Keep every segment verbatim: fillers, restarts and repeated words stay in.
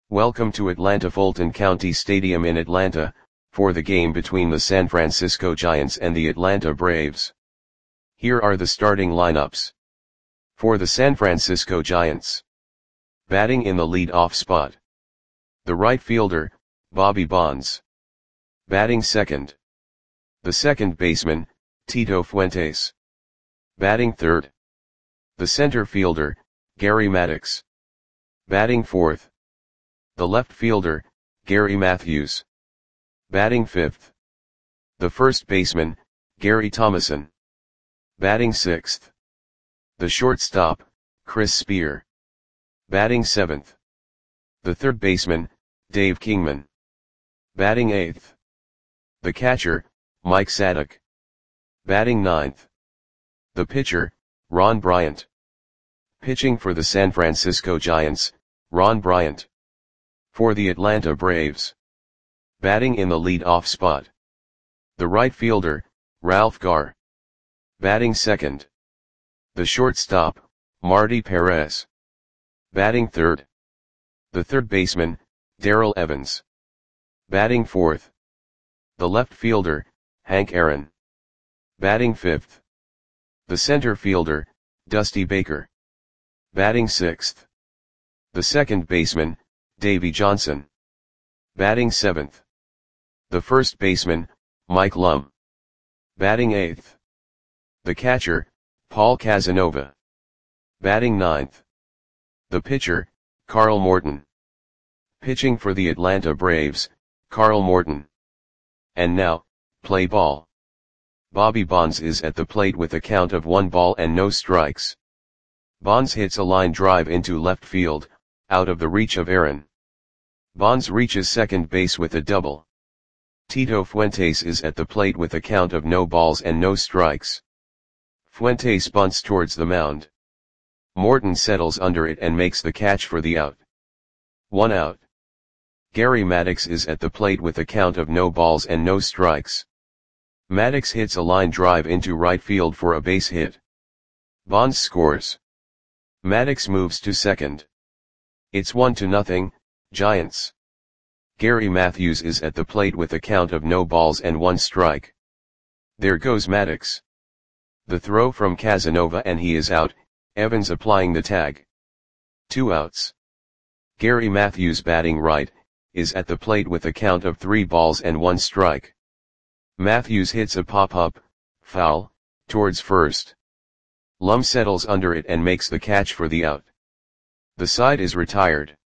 Welcome to Atlanta Fulton County Stadium in Atlanta, for the game between the San Francisco Giants and the Atlanta Braves. Here are the starting lineups. For the San Francisco Giants. Batting in the lead-off spot. The right fielder, Bobby Bonds. Batting second. The second baseman, Tito Fuentes. Batting third. The center fielder, Gary Maddox. Batting fourth. The left fielder, Gary Matthews. Batting fifth. The first baseman, Gary Thomasson. Batting sixth. The shortstop, Chris Spear. Batting seventh. The third baseman, Dave Kingman. Batting eighth. The catcher, Mike Sadek. Batting ninth. The pitcher, Ron Bryant. Pitching for the San Francisco Giants, Ron Bryant. For the Atlanta Braves. Batting in the lead-off spot. The right fielder, Ralph Garr. Batting second. The shortstop, Marty Perez. Batting third. The third baseman, Darrell Evans. Batting fourth. The left fielder, Hank Aaron. Batting fifth. The center fielder, Dusty Baker. Batting sixth. The second baseman, Davey Johnson. Batting seventh. The first baseman, Mike Lum. Batting eighth. The catcher, Paul Casanova. Batting ninth. The pitcher, Carl Morton. Pitching for the Atlanta Braves, Carl Morton. And now, play ball. Bobby Bonds is at the plate with a count of one ball and no strikes. Bonds hits a line drive into left field, out of the reach of Aaron. Bonds reaches second base with a double. Tito Fuentes is at the plate with a count of no balls and no strikes. Fuentes bunts towards the mound. Morton settles under it and makes the catch for the out. One out. Gary Maddox is at the plate with a count of no balls and no strikes. Maddox hits a line drive into right field for a base hit. Bonds scores. Maddox moves to second. It's one to nothing, Giants. Gary Matthews is at the plate with a count of no balls and one strike. There goes Maddox. The throw from Casanova and he is out, Evans applying the tag. Two outs. Gary Matthews batting right, is at the plate with a count of three balls and one strike. Matthews hits a pop-up, foul, towards first. Lum settles under it and makes the catch for the out. The side is retired.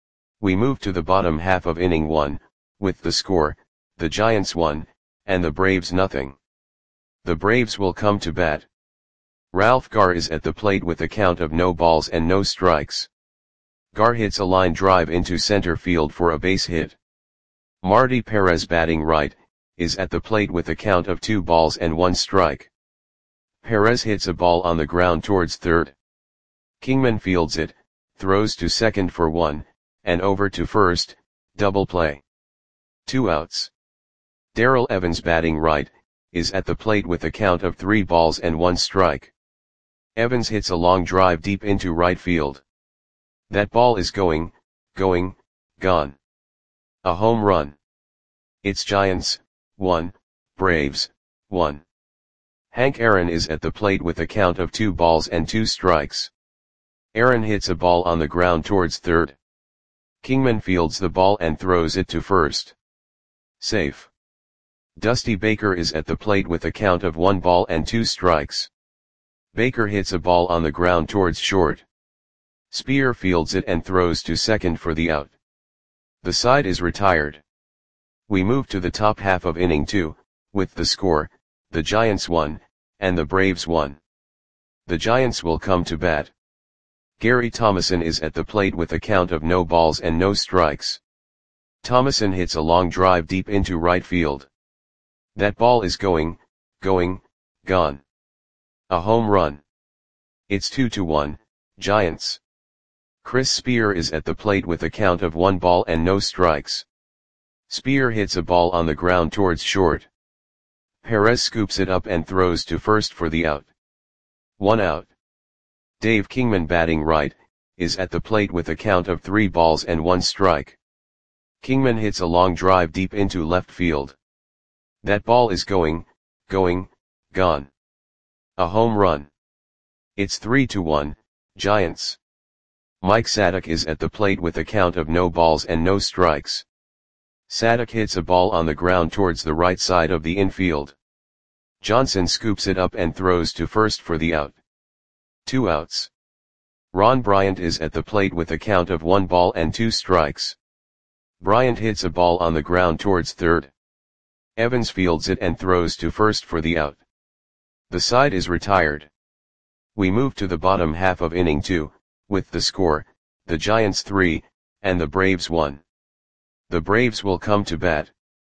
We move to the bottom half of inning one, with the score, the Giants one, and the Braves nothing. The Braves will come to bat. Ralph Garr is at the plate with a count of no balls and no strikes. Garr hits a line drive into center field for a base hit. Marty Perez batting right, is at the plate with a count of two balls and one strike. Perez hits a ball on the ground towards third. Kingman fields it, throws to second for one, and over to first, double play. Two outs. Darrell Evans batting right, is at the plate with a count of three balls and one strike. Evans hits a long drive deep into right field. That ball is going, going, gone. A home run. It's Giants, one, Braves, one. Hank Aaron is at the plate with a count of two balls and two strikes. Aaron hits a ball on the ground towards third. Kingman fields the ball and throws it to first. Safe. Dusty Baker is at the plate with a count of one ball and two strikes. Baker hits a ball on the ground towards short. Spear fields it and throws to second for the out. The side is retired. We move to the top half of inning two, with the score, the Giants one, and the Braves one. The Giants will come to bat. Gary Thomasson is at the plate with a count of no balls and no strikes. Thomasson hits a long drive deep into right field. That ball is going, going, gone. A home run. It's two to one, Giants. Chris Spear is at the plate with a count of one ball and no strikes. Spear hits a ball on the ground towards short. Perez scoops it up and throws to first for the out. One out. Dave Kingman batting right, is at the plate with a count of three balls and one strike. Kingman hits a long drive deep into left field. That ball is going, going, gone. A home run. It's three to one, Giants. Mike Sadek is at the plate with a count of no balls and no strikes. Sadek hits a ball on the ground towards the right side of the infield. Johnson scoops it up and throws to first for the out. Two outs. Ron Bryant is at the plate with a count of one ball and two strikes. Bryant hits a ball on the ground towards third. Evans fields it and throws to first for the out. The side is retired. We move to the bottom half of inning two, with the score, the Giants three, and the Braves one. The Braves will come to bat.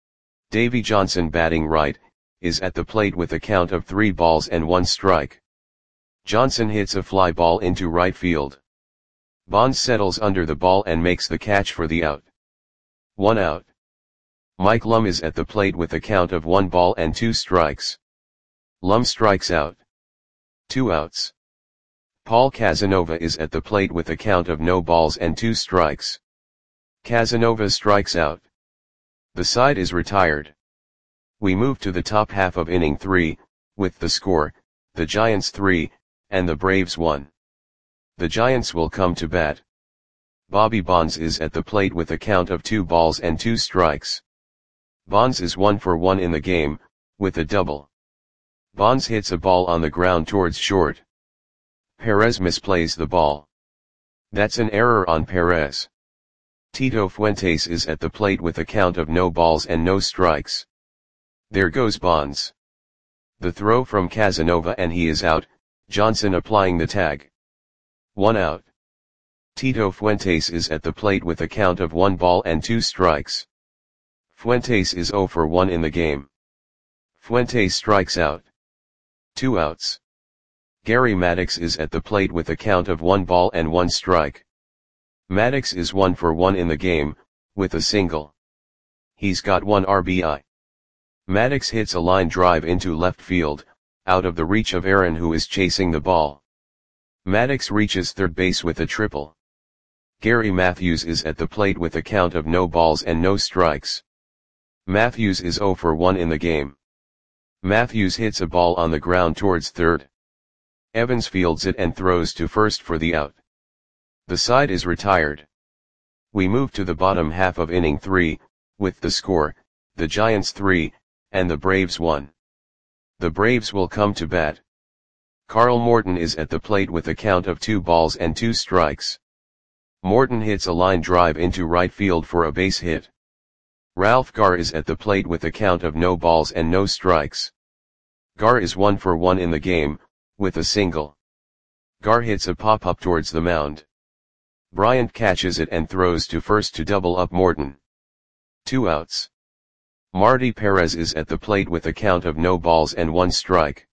Davy Johnson, batting right, is at the plate with a count of three balls and one strike. Johnson hits a fly ball into right field. Bonds settles under the ball and makes the catch for the out. One out. Mike Lum is at the plate with a count of one ball and two strikes. Lum strikes out. Two outs. Paul Casanova is at the plate with a count of no balls and two strikes. Casanova strikes out. The side is retired. We move to the top half of inning three, with the score, the Giants three, and the Braves one. The Giants will come to bat. Bobby Bonds is at the plate with a count of two balls and two strikes. Bonds is one for one in the game, with a double. Bonds hits a ball on the ground towards short. Perez misplays the ball. That's an error on Perez. Tito Fuentes is at the plate with a count of no balls and no strikes. There goes Bonds. The throw from Casanova and he is out, Johnson applying the tag. One out. Tito Fuentes is at the plate with a count of one ball and two strikes. Fuentes is zero for one in the game. Fuentes strikes out. Two outs. Gary Maddox is at the plate with a count of one ball and one strike. Maddox is one for one in the game, with a single. He's got one R B I. Maddox hits a line drive into left field, out of the reach of Aaron, who is chasing the ball. Maddox reaches third base with a triple. Gary Matthews is at the plate with a count of no balls and no strikes. Matthews is zero for one in the game. Matthews hits a ball on the ground towards third. Evans fields it and throws to first for the out. The side is retired. We move to the bottom half of inning three, with the score, the Giants three, and the Braves one. The Braves will come to bat. Carl Morton is at the plate with a count of two balls and two strikes. Morton hits a line drive into right field for a base hit. Ralph Garr is at the plate with a count of no balls and no strikes. Garr is one for one in the game, with a single. Garr hits a pop-up towards the mound. Bryant catches it and throws to first to double up Morton. Two outs. Marty Perez is at the plate with a count of no balls and one strike.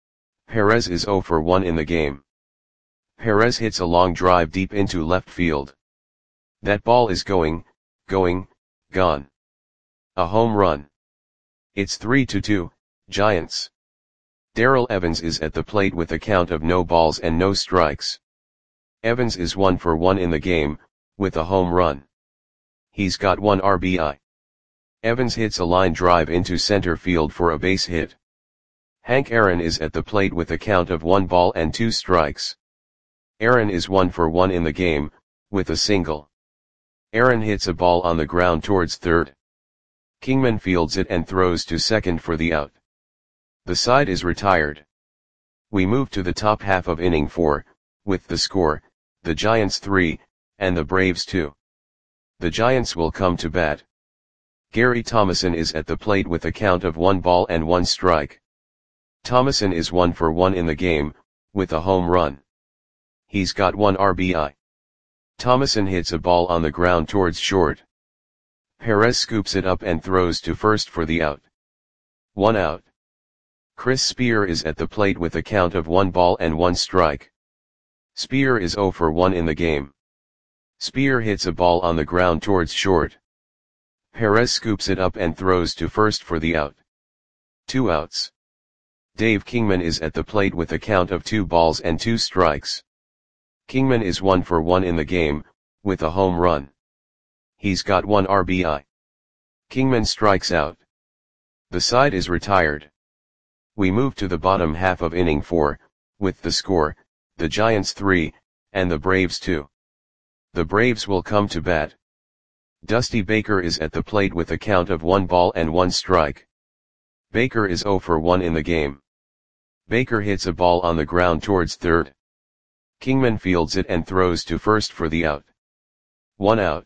Perez is zero for one in the game. Perez hits a long drive deep into left field. That ball is going, going, gone. A home run. It's three to two, Giants. Darrell Evans is at the plate with a count of no balls and no strikes. Evans is one for one in the game, with a home run. He's got one R B I. Evans hits a line drive into center field for a base hit. Hank Aaron is at the plate with a count of one ball and two strikes. Aaron is one for one in the game, with a single. Aaron hits a ball on the ground towards third. Kingman fields it and throws to second for the out. The side is retired. We move to the top half of inning four, with the score, the Giants three, and the Braves two. The Giants will come to bat. Gary Thomason is at the plate with a count of one ball and one strike. Thomason is one for one in the game, with a home run. He's got one R B I. Thomason hits a ball on the ground towards short. Perez scoops it up and throws to first for the out. One out. Chris Spear is at the plate with a count of one ball and one strike. Spear is zero for one in the game. Spear hits a ball on the ground towards short. Perez scoops it up and throws to first for the out. Two outs. Dave Kingman is at the plate with a count of two balls and two strikes. Kingman is one for one in the game, with a home run. He's got one R B I. Kingman strikes out. The side is retired. We move to the bottom half of inning four, with the score, the Giants three, and the Braves two. The Braves will come to bat. Dusty Baker is at the plate with a count of one ball and one strike. Baker is zero for one in the game. Baker hits a ball on the ground towards third. Kingman fields it and throws to first for the out. One out.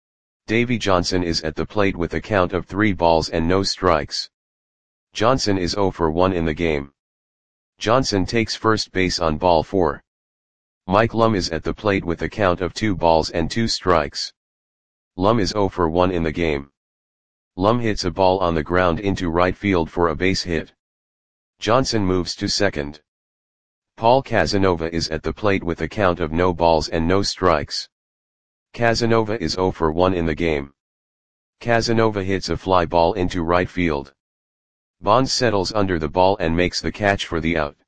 Davy Johnson is at the plate with a count of three balls and no strikes. Johnson is zero for one in the game. Johnson takes first base on ball four. Mike Lum is at the plate with a count of two balls and two strikes. Lum is zero for one in the game. Lum hits a ball on the ground into right field for a base hit. Johnson moves to second. Paul Casanova is at the plate with a count of no balls and no strikes. Casanova is zero for one in the game. Casanova hits a fly ball into right field. Bonds settles under the ball and makes the catch for the out.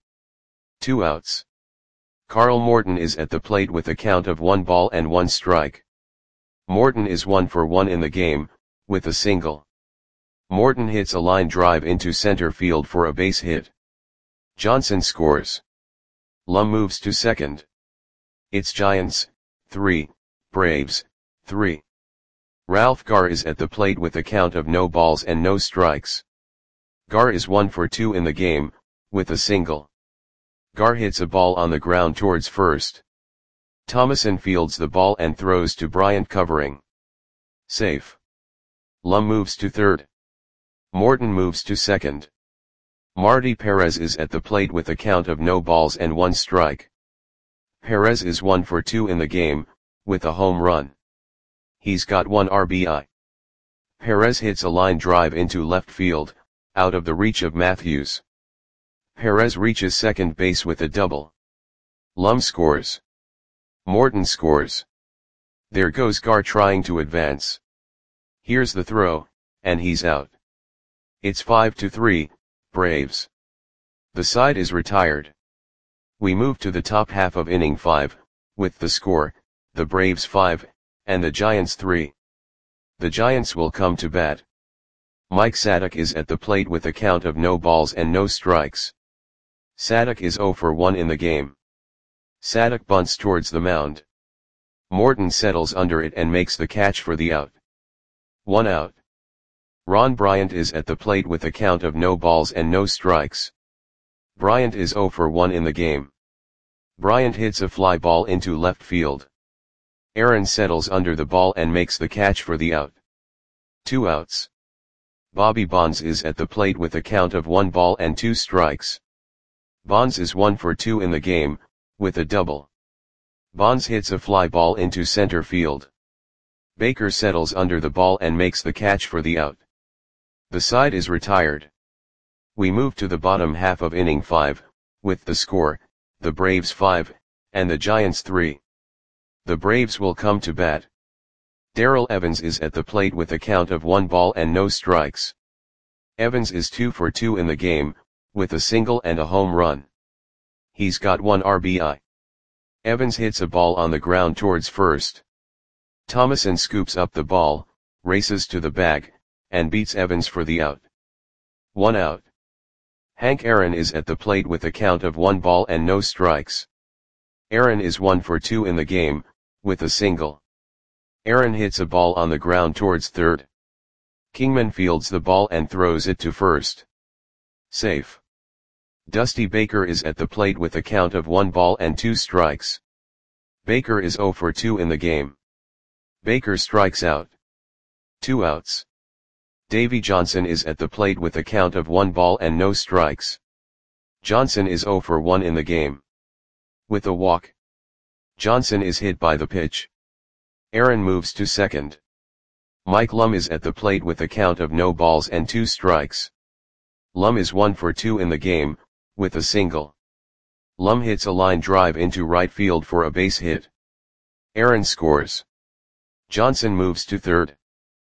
Two outs. Carl Morton is at the plate with a count of one ball and one strike. Morton is one for one in the game, with a single. Morton hits a line drive into center field for a base hit. Johnson scores. Lum moves to second. It's Giants, three, Braves, three. Ralph Garr is at the plate with a count of no balls and no strikes. Garr is one for two in the game, with a single. Garr hits a ball on the ground towards first. Thomason fields the ball and throws to Bryant covering. Safe. Lum moves to third. Morton moves to second. Marty Perez is at the plate with a count of no balls and one strike. Perez is one for two in the game, with a home run. He's got one R B I. Perez hits a line drive into left field, out of the reach of Matthews. Perez reaches second base with a double. Lum scores. Morton scores. There goes Garr trying to advance. Here's the throw, and he's out. It's five to three, Braves. The side is retired. We move to the top half of inning five, with the score, the Braves five, and the Giants three. The Giants will come to bat. Mike Sadek is at the plate with a count of no balls and no strikes. Sadek is zero for one in the game. Sadek bunts towards the mound. Morton settles under it and makes the catch for the out. One out. Ron Bryant is at the plate with a count of no balls and no strikes. Bryant is zero for one in the game. Bryant hits a fly ball into left field. Aaron settles under the ball and makes the catch for the out. Two outs. Bobby Bonds is at the plate with a count of one ball and two strikes. Bonds is one for two in the game, with a double. Bonds hits a fly ball into center field. Baker settles under the ball and makes the catch for the out. The side is retired. We move to the bottom half of inning five, with the score, the Braves five, and the Giants three. The Braves will come to bat. Darrell Evans is at the plate with a count of one ball and no strikes. Evans is two for two in the game, with a single and a home run. He's got one R B I. Evans hits a ball on the ground towards first. Thomason scoops up the ball, races to the bag, and beats Evans for the out. One out. Hank Aaron is at the plate with a count of one ball and no strikes. Aaron is one for two in the game, with a single. Aaron hits a ball on the ground towards third. Kingman fields the ball and throws it to first. Safe. Dusty Baker is at the plate with a count of one ball and two strikes. Baker is zero for two in the game. Baker strikes out. Two outs. Davy Johnson is at the plate with a count of one ball and no strikes. Johnson is zero for one in the game. With a walk. Johnson is hit by the pitch. Aaron moves to second. Mike Lum is at the plate with a count of no balls and two strikes. Lum is one for two in the game, with a single. Lum hits a line drive into right field for a base hit. Aaron scores. Johnson moves to third.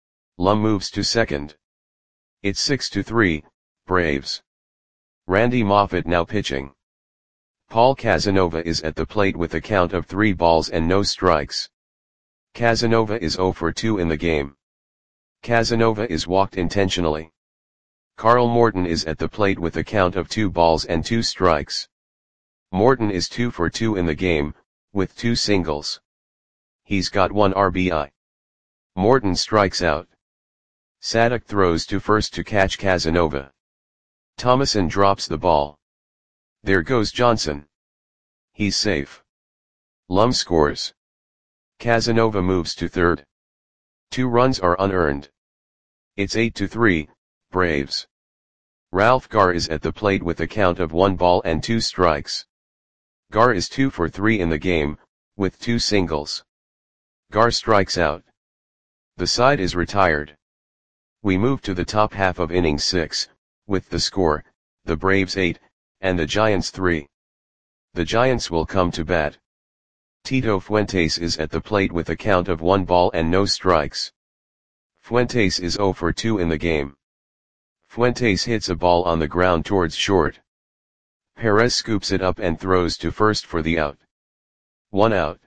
Lum moves to second. It's six to three, Braves. Randy Moffett now pitching. Paul Casanova is at the plate with a count of three balls and no strikes. Casanova is zero for two in the game. Casanova is walked intentionally. Carl Morton is at the plate with a count of two balls and two strikes. Morton is two for two in the game, with two singles. He's got one R B I. Morton strikes out. Sadek throws to first to catch Casanova. Thomason drops the ball. There goes Johnson. He's safe. Lum scores. Casanova moves to third. Two runs are unearned. It's eight to three, Braves. Ralph Garr is at the plate with a count of one ball and two strikes. Garr is two for three in the game, with two singles. Garr strikes out. The side is retired. We move to the top half of inning six, with the score, the Braves eight, and the Giants three. The Giants will come to bat. Tito Fuentes is at the plate with a count of one ball and no strikes. Fuentes is zero for two in the game. Fuentes hits a ball on the ground towards short. Perez scoops it up and throws to first for the out. One out.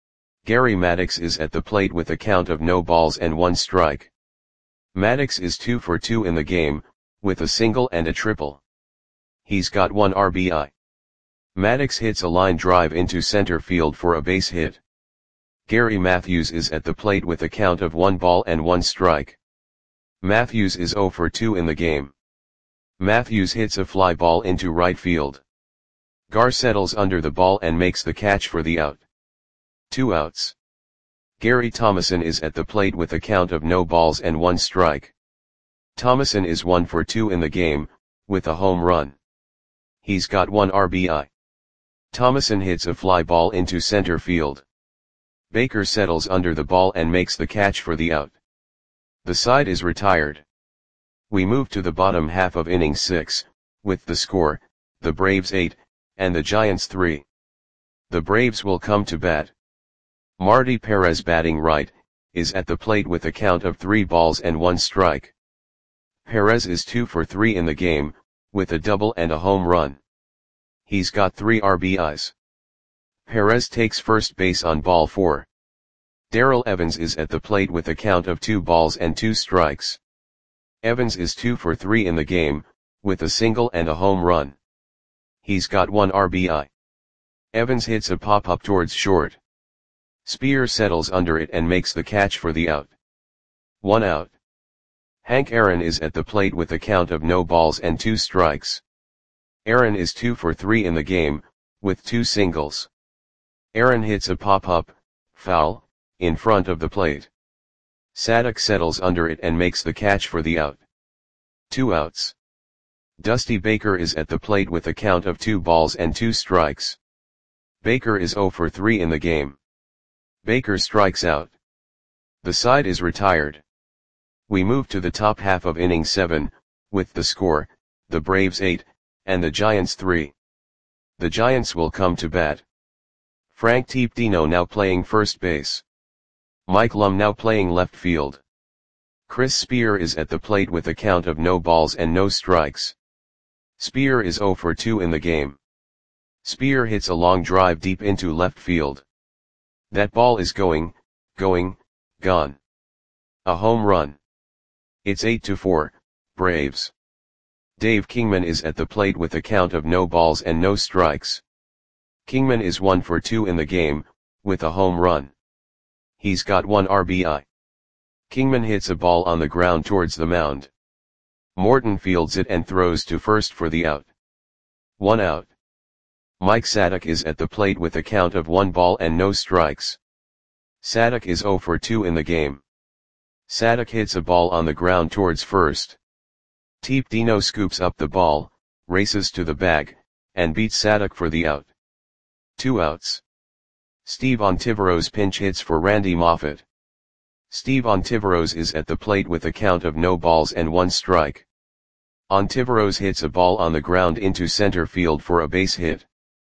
Gary Maddox is at the plate with a count of no balls and one strike. Maddox is two for two in the game, with a single and a triple. He's got one R B I. Maddox hits a line drive into center field for a base hit. Gary Matthews is at the plate with a count of one ball and one strike. Matthews is zero for two in the game. Matthews hits a fly ball into right field. Garr settles under the ball and makes the catch for the out. Two outs. Gary Thomason is at the plate with a count of no balls and one strike. Thomason is one for two in the game, with a home run. He's got one R B I. Thomason hits a fly ball into center field. Baker settles under the ball and makes the catch for the out. The side is retired. We move to the bottom half of inning six, with the score, the Braves eight, and the Giants three. The Braves will come to bat. Marty Perez, batting right, is at the plate with a count of three balls and one strike. Perez is two for three in the game, with a double and a home run. He's got three R B Is. Perez takes first base on ball four. Darrell Evans is at the plate with a count of two balls and two strikes. Evans is two for three in the game, with a single and a home run. He's got one R B I. Evans hits a pop-up towards short. Spear settles under it and makes the catch for the out. One out. Hank Aaron is at the plate with a count of no balls and two strikes. Aaron is two for three in the game, with two singles. Aaron hits a pop-up, foul, in front of the plate. Sadek settles under it and makes the catch for the out. Two outs. Dusty Baker is at the plate with a count of two balls and two strikes. Baker is zero for three in the game. Baker strikes out. The side is retired. We move to the top half of inning seven, with the score, the Braves eight, and the Giants three. The Giants will come to bat. Frank Teepdino now playing first base. Mike Lum now playing left field. Chris Spear is at the plate with a count of no balls and no strikes. Spear is zero for two in the game. Spear hits a long drive deep into left field. That ball is going, going, gone. A home run. It's eight to four, Braves. Dave Kingman is at the plate with a count of no balls and no strikes. Kingman is one for two in the game, with a home run. He's got one R B I. Kingman hits a ball on the ground towards the mound. Morton fields it and throws to first for the out. One out. Mike Sadek is at the plate with a count of one ball and no strikes. Sadek is zero for two in the game. Sadek hits a ball on the ground towards first. Teepdino scoops up the ball, races to the bag, and beats Sadek for the out. Two outs. Steve Ontiveros pinch hits for Randy Moffett. Steve Ontiveros is at the plate with a count of no balls and one strike. Ontiveros hits a ball on the ground into center field for a base hit.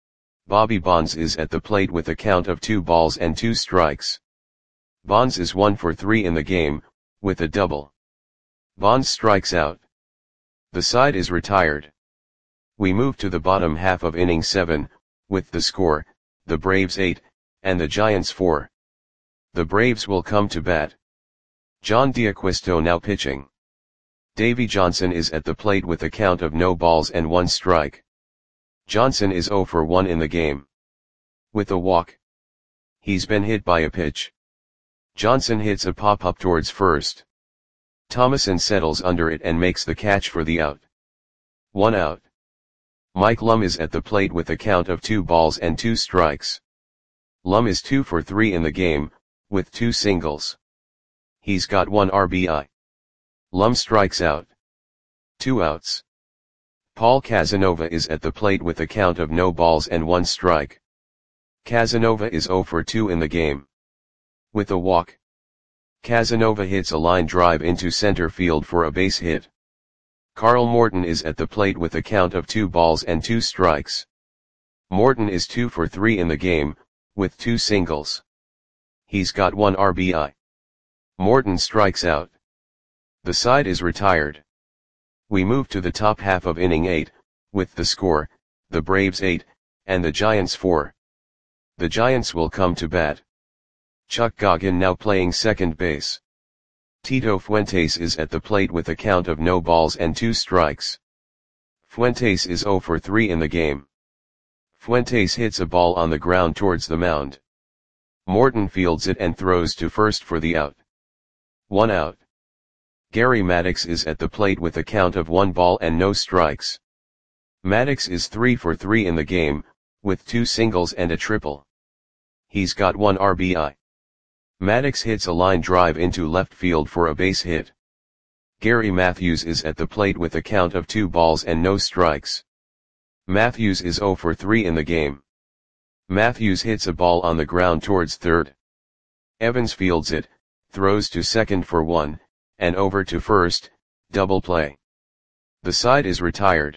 Bobby Bonds is at the plate with a count of two balls and two strikes. Bonds is one for three in the game, with a double. Bonds strikes out. The side is retired. We move to the bottom half of inning seven, with the score, the Braves eight, and the Giants four. The Braves will come to bat. John D'Acquisto now pitching. Davy Johnson is at the plate with a count of no balls and one strike. Johnson is oh for one in the game. With a walk. He's been hit by a pitch. Johnson hits a pop-up towards first. Thomason settles under it and makes the catch for the out. One out. Mike Lum is at the plate with a count of two balls and two strikes. Lum is two for three in the game, with two singles. He's got one R B I. Lum strikes out. Two outs. Paul Casanova is at the plate with a count of no balls and one strike. Casanova is oh for two in the game. With a walk. Casanova hits a line drive into center field for a base hit. Carl Morton is at the plate with a count of two balls and two strikes. Morton is two for three in the game, with two singles. He's got one R B I. Morton strikes out. The side is retired. We move to the top half of inning eight, with the score, the Braves eight, and the Giants four. The Giants will come to bat. Chuck Goggin now playing second base. Tito Fuentes is at the plate with a count of no balls and two strikes. Fuentes is oh for three in the game. Fuentes hits a ball on the ground towards the mound. Morton fields it and throws to first for the out. One out. Gary Maddox is at the plate with a count of one ball and no strikes. Maddox is three for three in the game, with two singles and a triple. He's got one R B I. Maddox hits a line drive into left field for a base hit. Gary Matthews is at the plate with a count of two balls and no strikes. Matthews is oh for three in the game. Matthews hits a ball on the ground towards third. Evans fields it, throws to second for one, and over to first, double play. The side is retired.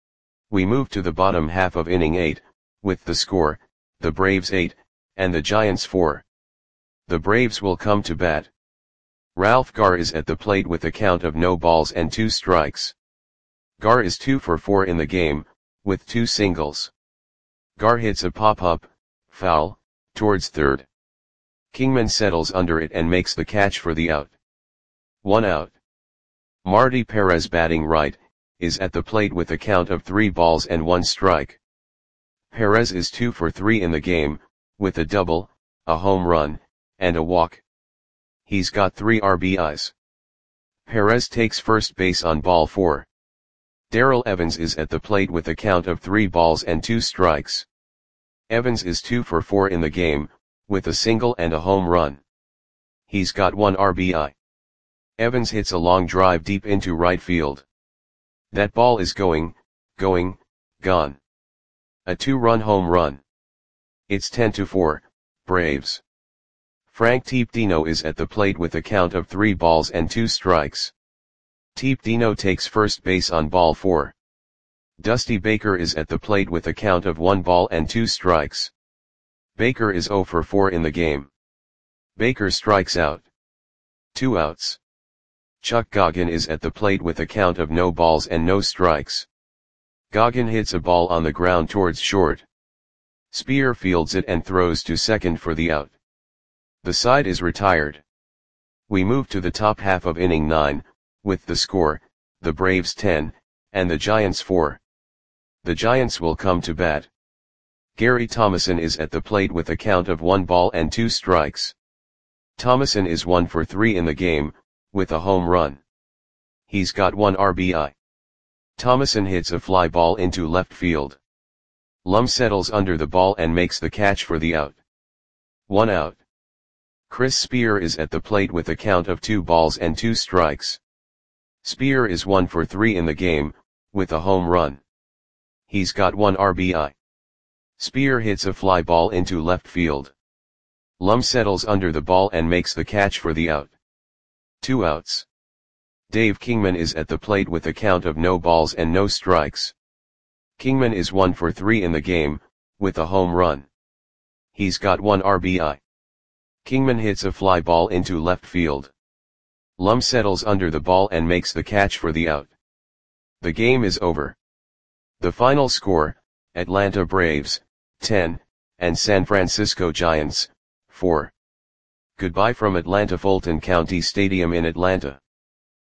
We move to the bottom half of inning eight, with the score, the Braves eight, and the Giants four. The Braves will come to bat. Ralph Garr is at the plate with a count of no balls and two strikes. Garr is two for four in the game, with two singles. Garr hits a pop-up, foul, towards third. Kingman settles under it and makes the catch for the out. One out. Marty Perez batting right, is at the plate with a count of three balls and one strike. Perez is two for three in the game, with a double, a home run, and a walk. He's got three R B Is. Perez takes first base on ball four. Darrell Evans is at the plate with a count of three balls and two strikes. Evans is two for four in the game, with a single and a home run. He's got one R B I. Evans hits a long drive deep into right field. That ball is going, going, gone. A two-run home run. It's ten to four, Braves. Frank Teepdino is at the plate with a count of three balls and two strikes. Teepdino takes first base on ball four. Dusty Baker is at the plate with a count of one ball and two strikes. Baker is oh for four in the game. Baker strikes out. Two outs. Chuck Goggin is at the plate with a count of no balls and no strikes. Goggin hits a ball on the ground towards short. Spear fields it and throws to second for the out. The side is retired. We move to the top half of inning nine, with the score, the Braves ten, and the Giants four. The Giants will come to bat. Gary Thomason is at the plate with a count of one ball and two strikes. Thomason is one for three in the game, with a home run. He's got one R B I. Thomason hits a fly ball into left field. Lum settles under the ball and makes the catch for the out. One out. Chris Spear is at the plate with a count of two balls and two strikes. Spear is one for three in the game, with a home run. He's got one R B I. Spear hits a fly ball into left field. Lum settles under the ball and makes the catch for the out. Two outs. Dave Kingman is at the plate with a count of no balls and no strikes. Kingman is one for three in the game, with a home run. He's got one R B I. Kingman hits a fly ball into left field. Lum settles under the ball and makes the catch for the out. The game is over. The final score, Atlanta Braves, ten, and San Francisco Giants, four. Goodbye from Atlanta Fulton County Stadium in Atlanta.